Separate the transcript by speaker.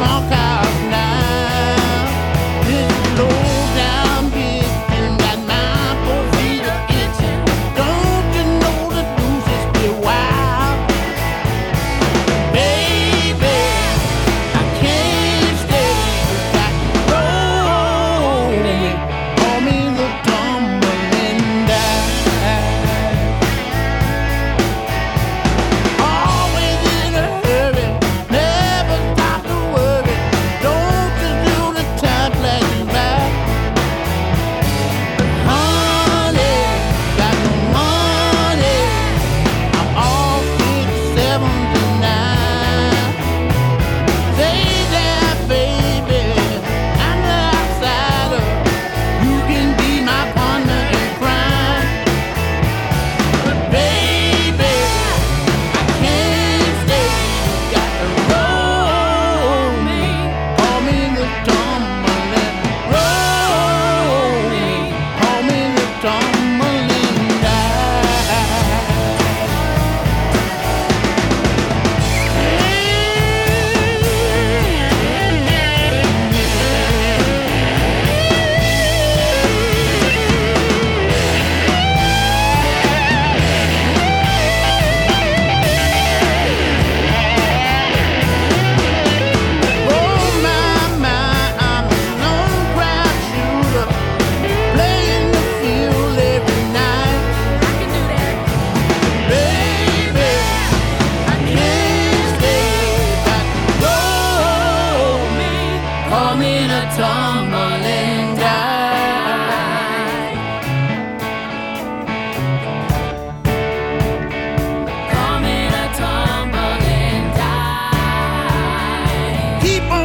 Speaker 1: bunkhouse now. This low down bitch and got my 4 feet of itching. Don't you know the blues is still wild? Baby, I can't stay. Got to roll me, call me the tumbling die. Always in a hurry, never stop to worry. Don't you do the time flashing by? Honey, got no money. I'm all 6, 7 tonight. Say that, baby, I'm the outsider. You can be my partner in crime. But baby, I can't stay. Got to roll me, call me the tumbling. Roll me, call me the tumbling die. Oh my, I'm a lone crowd shooter, playing the field every night.
Speaker 2: I can do that.
Speaker 1: Baby, I can't stay. Got to roll me, call me the tumbling die.
Speaker 2: Call me the tumbling die.
Speaker 1: Keep on